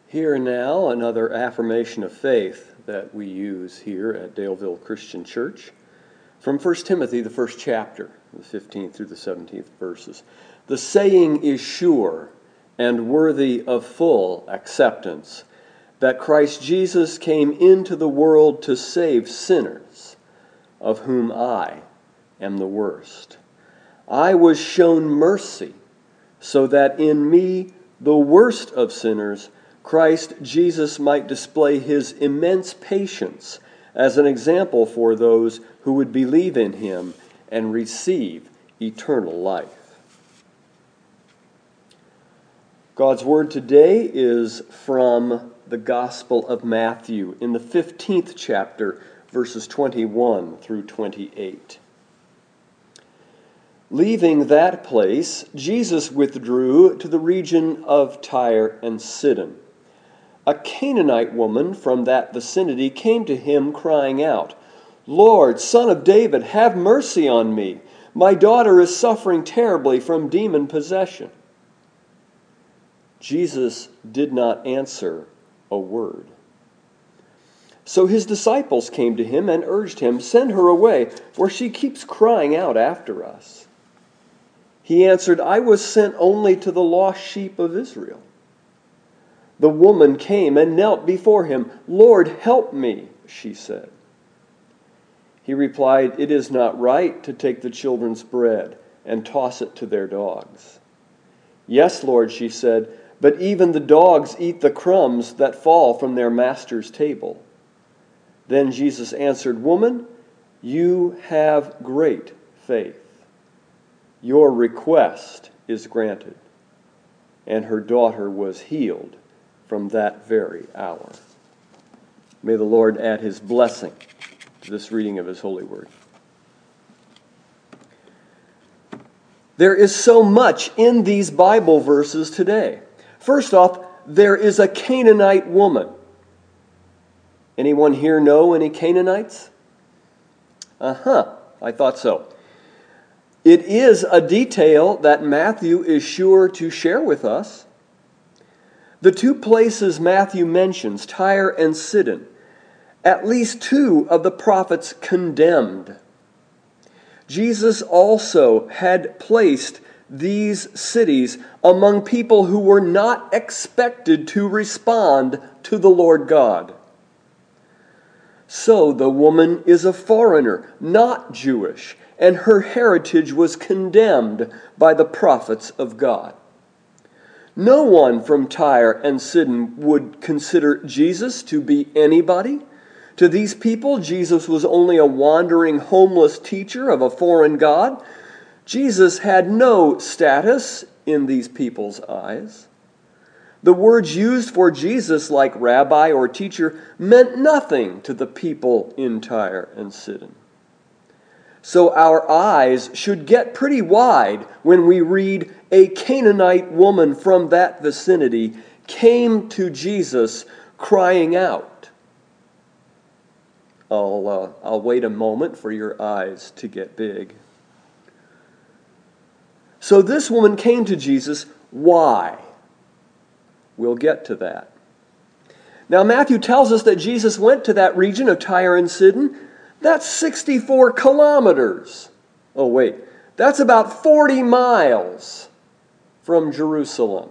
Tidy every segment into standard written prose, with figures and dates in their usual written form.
Here now, another affirmation of faith that we use here at Daleville Christian Church from 1 Timothy, the first chapter, the 15th through the 17th verses. The saying is sure and worthy of full acceptance that Christ Jesus came into the world to save sinners, of whom I am the worst. I was shown mercy, so that in me, the worst of sinners, Christ Jesus might display his immense patience as an example for those who would believe in him and receive eternal life. God's word today is from the Gospel of Matthew in the 15th chapter, verses 21 through 28. Leaving that place, Jesus withdrew to the region of Tyre and Sidon. A Canaanite woman from that vicinity came to him crying out, "Lord, Son of David, have mercy on me. My daughter is suffering terribly from demon possession." Jesus did not answer a word. So his disciples came to him and urged him, "Send her away, for she keeps crying out after us." He answered, "I was sent only to the lost sheep of Israel." The woman came and knelt before him. "Lord, help me," she said. He replied, "It is not right to take the children's bread and toss it to their dogs." "Yes, Lord," she said, "but even the dogs eat the crumbs that fall from their master's table." Then Jesus answered, "Woman, you have great faith. Your request is granted." And her daughter was healed from that very hour. May the Lord add his blessing to this reading of his holy word. There is so much in these Bible verses today. First off, there is a Canaanite woman. Anyone here know any Canaanites? I thought so. It is a detail that Matthew is sure to share with us. The two places Matthew mentions, Tyre and Sidon, at least two of the prophets condemned. Jesus also had placed these cities among people who were not expected to respond to the Lord God. So the woman is a foreigner, not Jewish, and her heritage was condemned by the prophets of God. No one from Tyre and Sidon would consider Jesus to be anybody. To these people, Jesus was only a wandering, homeless teacher of a foreign god. Jesus had no status in these people's eyes. The words used for Jesus, like rabbi or teacher, meant nothing to the people in Tyre and Sidon. So our eyes should get pretty wide when we read a Canaanite woman from that vicinity came to Jesus crying out. I'll wait a moment for your eyes to get big. So this woman came to Jesus. Why? We'll get to that. Now Matthew tells us that Jesus went to that region of Tyre and Sidon. That's 64 kilometers. Oh, wait. That's about 40 miles from Jerusalem.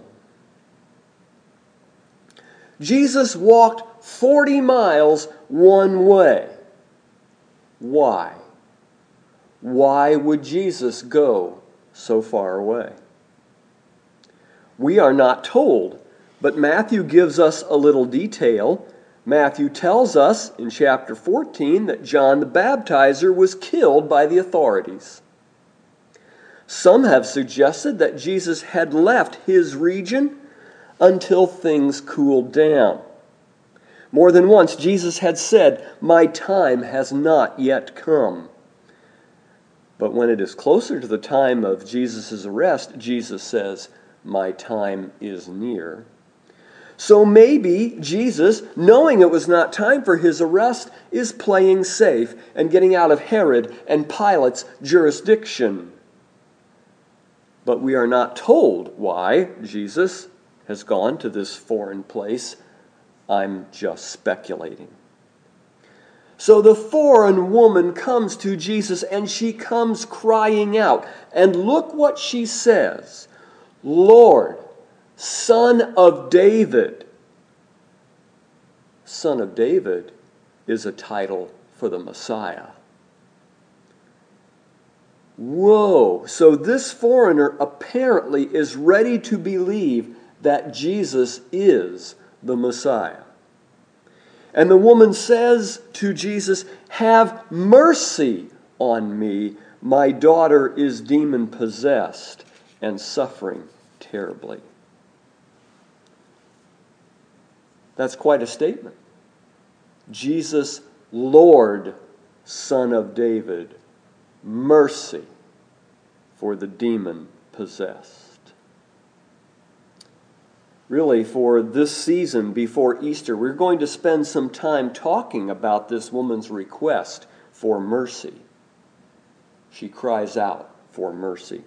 Jesus walked 40 miles one way. Why? Why would Jesus go so far away? We are not told, but Matthew gives us a little detail. Matthew tells us in chapter 14 that John the Baptizer was killed by the authorities. Some have suggested that Jesus had left his region until things cooled down. More than once, Jesus had said, "My time has not yet come." But when it is closer to the time of Jesus' arrest, Jesus says, "My time is near." So maybe Jesus, knowing it was not time for his arrest, is playing safe and getting out of Herod and Pilate's jurisdiction. But we are not told why Jesus has gone to this foreign place I'm just speculating. So the foreign woman comes to Jesus and she comes crying out. And look what she says. Lord, Son of David. Son of David is a title for the Messiah. Whoa! So this foreigner apparently is ready to believe that Jesus is the Messiah. And the woman says to Jesus, "Have mercy on me. My daughter is demon-possessed and suffering terribly." That's quite a statement. Jesus, Lord, Son of David, mercy for the demon-possessed. Really, for this season before Easter, we're going to spend some time talking about this woman's request for mercy. She cries out for mercy.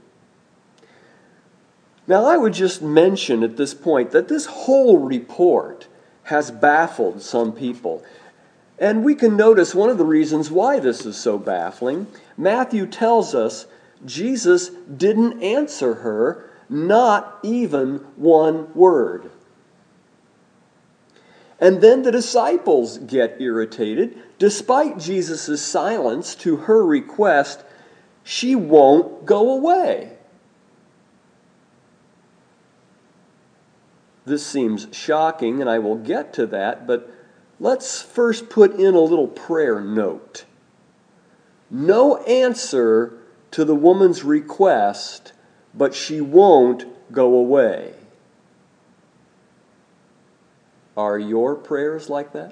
Now, I would just mention at this point that this whole report has baffled some people. And we can notice one of the reasons why this is so baffling. Matthew tells us Jesus didn't answer her, not even one word. And then the disciples get irritated. Despite Jesus' silence to her request, she won't go away. This seems shocking, and I will get to that, but let's first put in a little prayer note. No answer to the woman's request, but she won't go away. Are your prayers like that?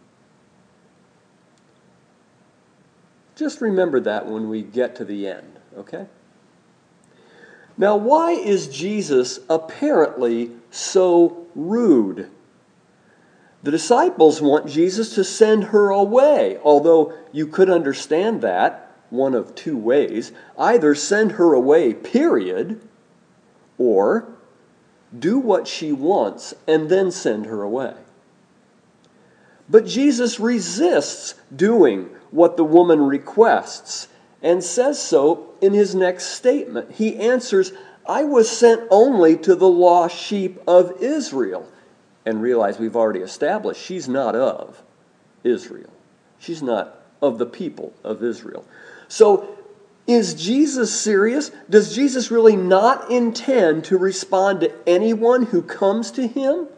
Just remember that when we get to the end, okay? Now, why is Jesus apparently so rude? The disciples want Jesus to send her away, although you could understand that one of two ways. Either send her away, period, or do what she wants and then send her away. But Jesus resists doing what the woman requests and says so in his next statement. He answers, "I was sent only to the lost sheep of Israel." And realize we've already established she's not of Israel. She's not of the people of Israel. So, is Jesus serious? Does Jesus really not intend to respond to anyone who comes to him?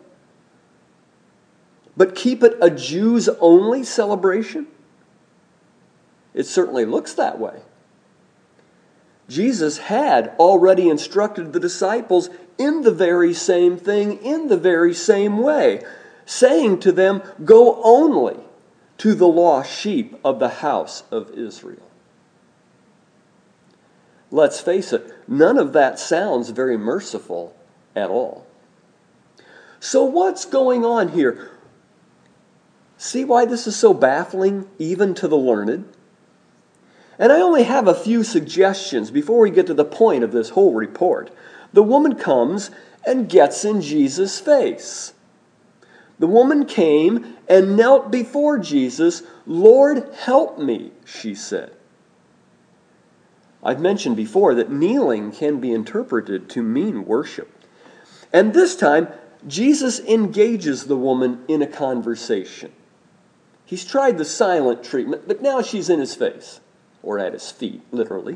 But keep it a Jews-only celebration? It certainly looks that way. Jesus had already instructed the disciples in the very same thing, in the very same way, saying to them, "Go only to the lost sheep of the house of Israel." Let's face it, none of that sounds very merciful at all. So what's going on here? See why this is so baffling, even to the learned? And I only have a few suggestions before we get to the point of this whole report. The woman comes and gets in Jesus' face. The woman came and knelt before Jesus. "Lord, help me," she said. I've mentioned before that kneeling can be interpreted to mean worship. And this time, Jesus engages the woman in a conversation. He's tried the silent treatment, but now she's in his face. Or at his feet, literally.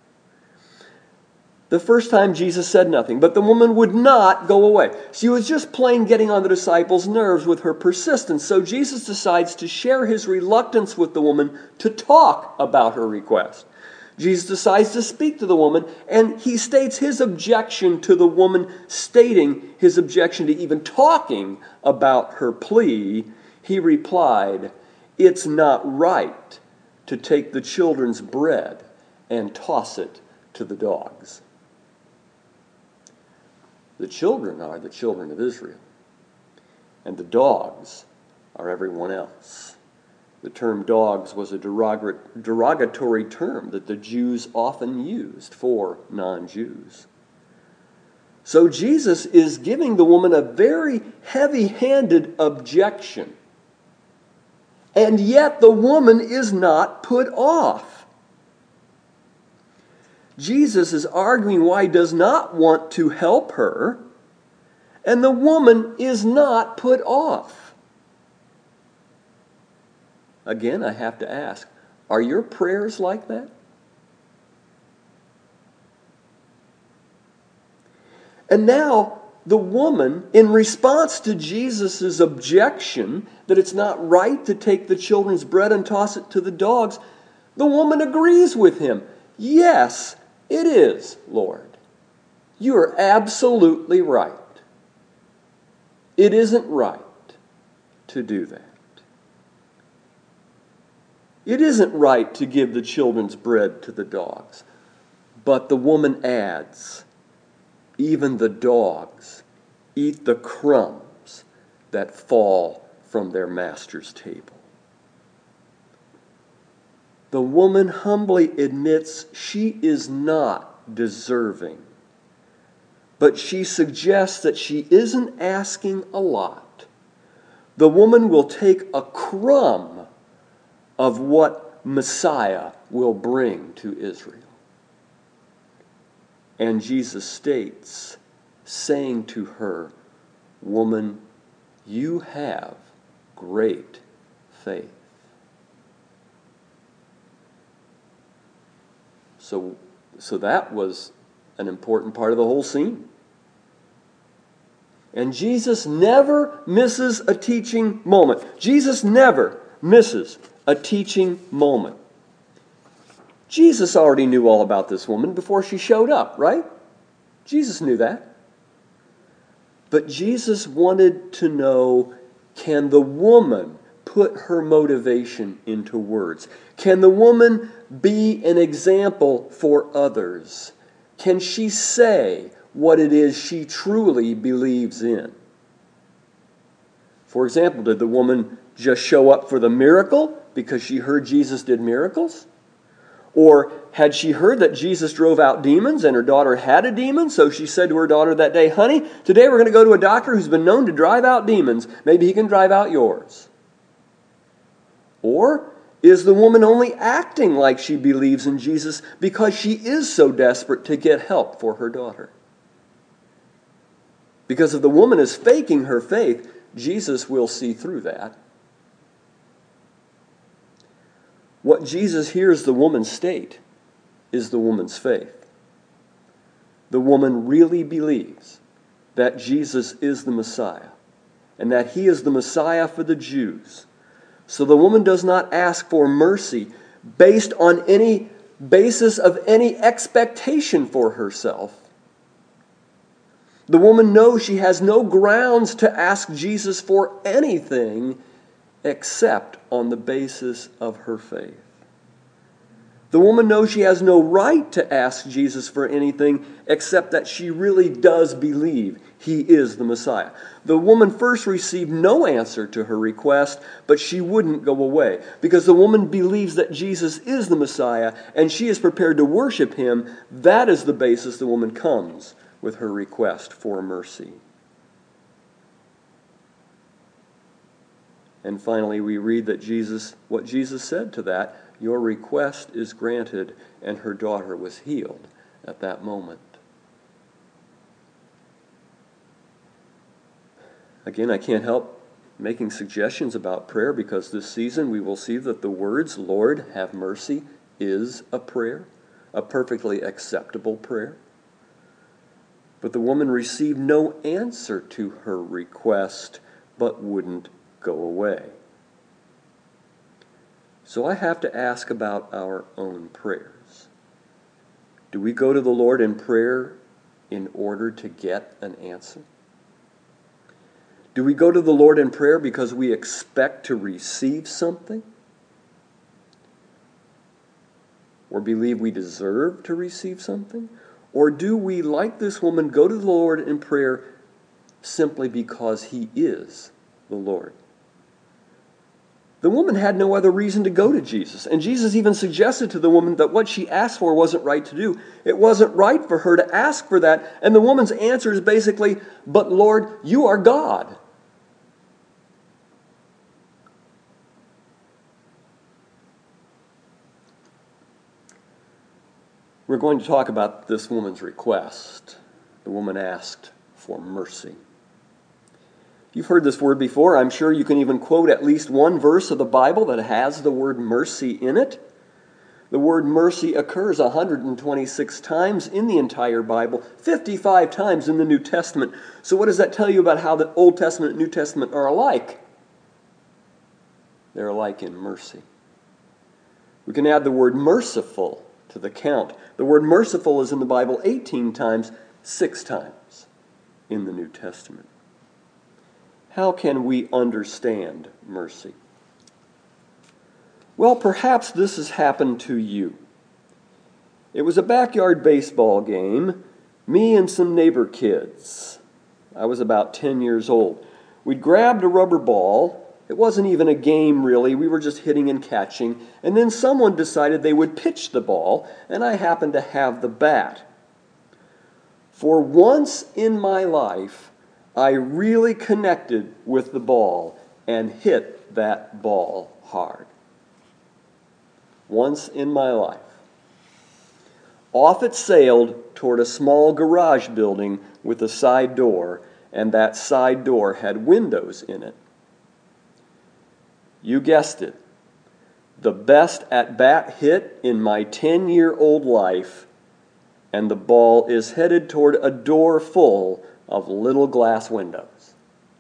The first time Jesus said nothing, but the woman would not go away. She was just plain getting on the disciples' nerves with her persistence. So Jesus decides to share his reluctance with the woman to talk about her request. Jesus decides to speak to the woman, and he states his objection to the woman stating his objection to even talking about her plea. He replied, "It's not right to take the children's bread and toss it to the dogs." The children are the children of Israel, and the dogs are everyone else. The term dogs was a derogatory term that the Jews often used for non-Jews. So Jesus is giving the woman a very heavy-handed objection. And yet the woman is not put off. Jesus is arguing why he does not want to help her, and the woman is not put off. Again, I have to ask, are your prayers like that? And now, the woman, in response to Jesus' objection that it's not right to take the children's bread and toss it to the dogs, the woman agrees with him. Yes, it is, Lord. You are absolutely right. It isn't right to do that. It isn't right to give the children's bread to the dogs. But the woman adds, even the dogs eat the crumbs that fall from their master's table. The woman humbly admits she is not deserving, but she suggests that she isn't asking a lot. The woman will take a crumb of what Messiah will bring to Israel. And Jesus states, saying to her, "Woman, you have great faith." So that was an important part of the whole scene. And Jesus never misses a teaching moment. Jesus never misses a teaching moment. Jesus already knew all about this woman before she showed up, right? Jesus knew that. But Jesus wanted to know, can the woman put her motivation into words? Can the woman be an example for others? Can she say what it is she truly believes in? For example, did the woman just show up for the miracle because she heard Jesus did miracles? Or had she heard that Jesus drove out demons and her daughter had a demon, so she said to her daughter that day, "Honey, today we're going to go to a doctor who's been known to drive out demons. Maybe he can drive out yours." Or is the woman only acting like she believes in Jesus because she is so desperate to get help for her daughter? Because if the woman is faking her faith, Jesus will see through that. What Jesus hears the woman state is the woman's faith. The woman really believes that Jesus is the Messiah and that he is the Messiah for the Jews. So the woman does not ask for mercy based on any basis of any expectation for herself. The woman knows she has no grounds to ask Jesus for anything except on the basis of her faith. The woman knows she has no right to ask Jesus for anything except that she really does believe he is the Messiah. The woman first received no answer to her request, but she wouldn't go away because the woman believes that Jesus is the Messiah and she is prepared to worship him. That is the basis the woman comes with her request for mercy. And finally, we read that what Jesus said to that, "Your request is granted," and her daughter was healed at that moment. Again, I can't help making suggestions about prayer because this season we will see that the words, "Lord, have mercy," is a prayer, a perfectly acceptable prayer. But the woman received no answer to her request, but wouldn't go away. So I have to ask about our own prayers. Do we go to the Lord in prayer in order to get an answer? Do we go to the Lord in prayer because we expect to receive something? Or believe we deserve to receive something? Or do we, like this woman, go to the Lord in prayer simply because he is the Lord? The woman had no other reason to go to Jesus. And Jesus even suggested to the woman that what she asked for wasn't right to do. It wasn't right for her to ask for that. And the woman's answer is basically, "But Lord, you are God." We're going to talk about this woman's request. The woman asked for mercy. You've heard this word before. I'm sure you can even quote at least one verse of the Bible that has the word mercy in it. The word mercy occurs 126 times in the entire Bible, 55 times in the New Testament. So what does that tell you about how the Old Testament and New Testament are alike? They're alike in mercy. We can add the word merciful to the count. The word merciful is in the Bible 18 times, 6 times in the New Testament. How can we understand mercy? Well, perhaps this has happened to you. It was a backyard baseball game, me and some neighbor kids. I was about 10 years old. We'd grabbed a rubber ball. It wasn't even a game, really. We were just hitting and catching. And then someone decided they would pitch the ball, and I happened to have the bat. For once in my life, I really connected with the ball and hit that ball hard. Once in my life. Off it sailed toward a small garage building with a side door, and that side door had windows in it. You guessed it. The best at-bat hit in my 10-year-old life, and the ball is headed toward a door full of little glass windows.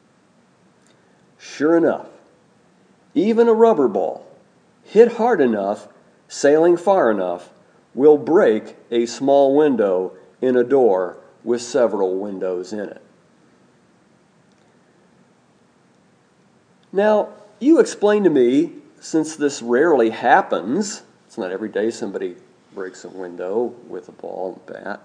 Sure enough, even a rubber ball, hit hard enough, sailing far enough, will break a small window in a door with several windows in it. Now, you explain to me, since this rarely happens, it's not every day somebody breaks a window with a ball and bat.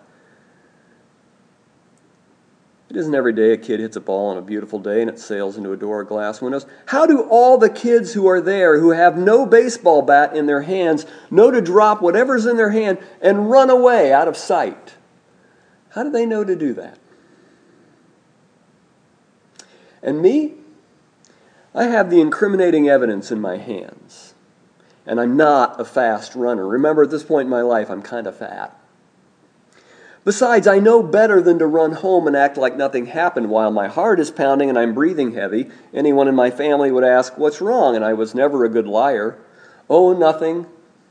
It isn't every day a kid hits a ball on a beautiful day and it sails into a door of glass windows. How do all the kids who are there, who have no baseball bat in their hands, know to drop whatever's in their hand and run away out of sight? How do they know to do that? And me? I have the incriminating evidence in my hands. And I'm not a fast runner. Remember, at this point in my life, I'm kind of fat. Besides, I know better than to run home and act like nothing happened while my heart is pounding and I'm breathing heavy. Anyone in my family would ask, "What's wrong?" And I was never a good liar. "Oh, nothing."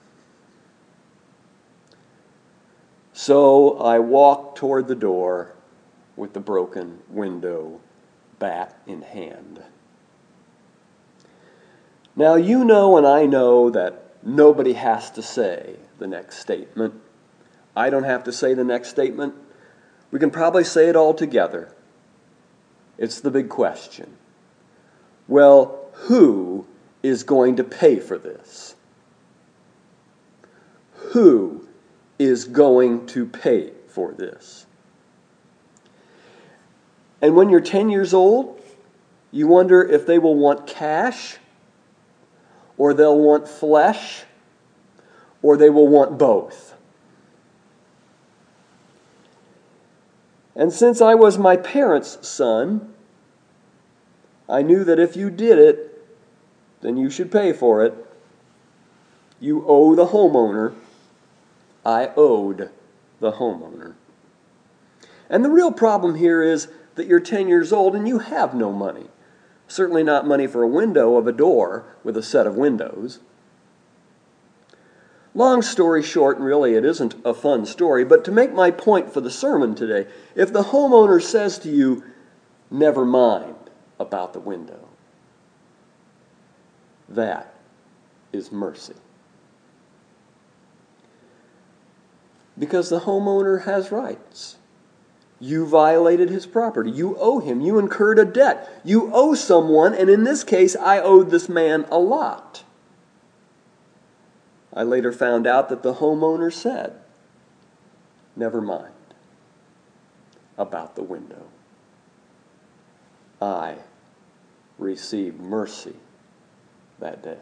So I walked toward the door with the broken window, bat in hand. Now, you know and I know that nobody has to say the next statement. I don't have to say the next statement. We can probably say it all together. It's the big question. Well, who is going to pay for this? Who is going to pay for this? And when you're 10 years old, you wonder if they will want cash, or they'll want flesh, or they will want both. And since I was my parents' son, I knew that if you did it, then you should pay for it. You owe the homeowner. I owed the homeowner. And the real problem here is that you're 10 years old and you have no money. Certainly not money for a window of a door with a set of windows. Long story short, and really it isn't a fun story, but to make my point for the sermon today, if the homeowner says to you, "Never mind about the window," that is mercy. Because the homeowner has rights. You violated his property. You owe him. You incurred a debt. You owe someone, and in this case, I owed this man a lot. I later found out that the homeowner said, "Never mind about the window." I received mercy that day.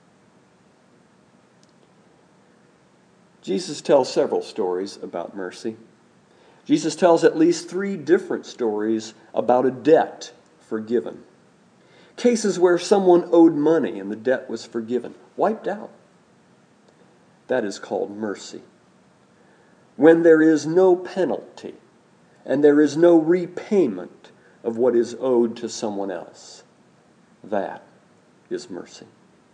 Jesus tells several stories about mercy. Jesus tells at least 3 different stories about a debt forgiven. Cases where someone owed money and the debt was forgiven, wiped out. That is called mercy. When there is no penalty and there is no repayment of what is owed to someone else, that is mercy.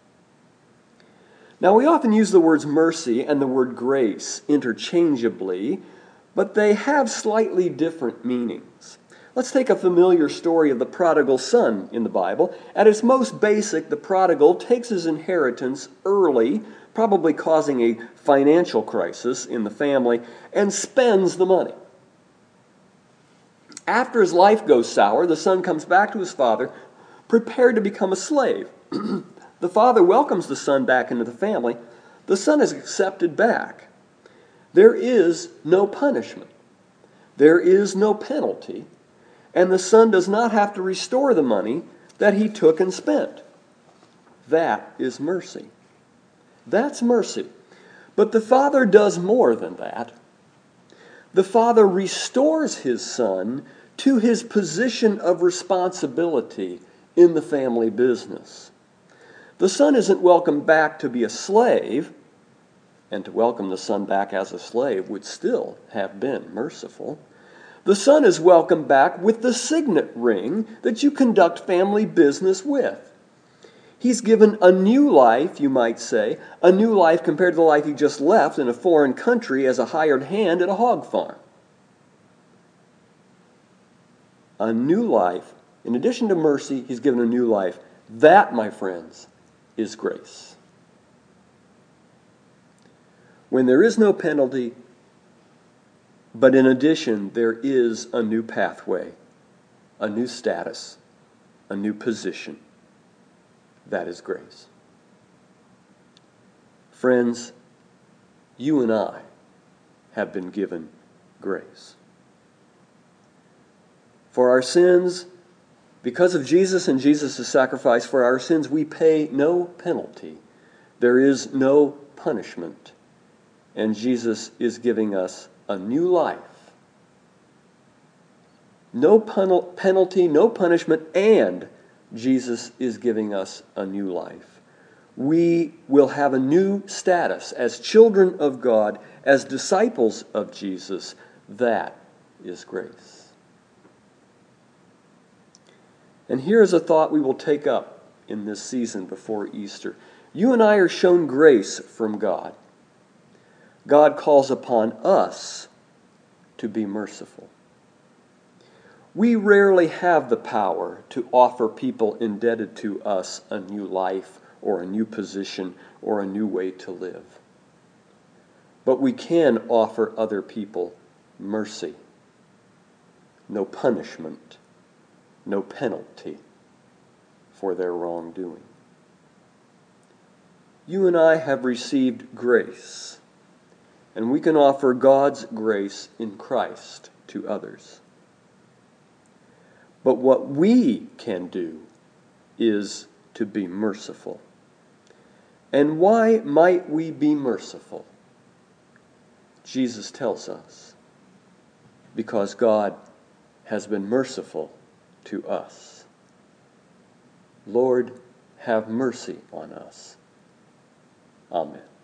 Now, we often use the words mercy and the word grace interchangeably, but they have slightly different meanings. Let's take a familiar story of the prodigal son in the Bible. At its most basic, the prodigal takes his inheritance early, probably causing a financial crisis in the family, and spends the money. After his life goes sour, the son comes back to his father, prepared to become a slave. The father welcomes the son back into the family. The son is accepted back. There is no punishment. There is no penalty. And the son does not have to restore the money that he took and spent. That is mercy. That's mercy. But the father does more than that. The father restores his son to his position of responsibility in the family business. The son isn't welcomed back to be a slave, and to welcome the son back as a slave would still have been merciful. The son is welcomed back with the signet ring that you conduct family business with. He's given a new life, you might say, a new life compared to the life he just left in a foreign country as a hired hand at a hog farm. A new life. In addition to mercy, he's given a new life. That, my friends, is grace. When there is no penalty, but in addition, there is a new pathway, a new status, a new position. That is grace. Friends, you and I have been given grace. For our sins, because of Jesus and Jesus' sacrifice, for our sins we pay no penalty. There is no punishment. And Jesus is giving us a new life. No penalty, no punishment, and Jesus is giving us a new life. We will have a new status as children of God, as disciples of Jesus. That is grace. And here is a thought we will take up in this season before Easter. You and I are shown grace from God. God calls upon us to be merciful. We rarely have the power to offer people indebted to us a new life or a new position or a new way to live. But we can offer other people mercy. No punishment, no penalty for their wrongdoing. You and I have received grace, and we can offer God's grace in Christ to others. But what we can do is to be merciful. And why might we be merciful? Jesus tells us, because God has been merciful to us. Lord, have mercy on us. Amen.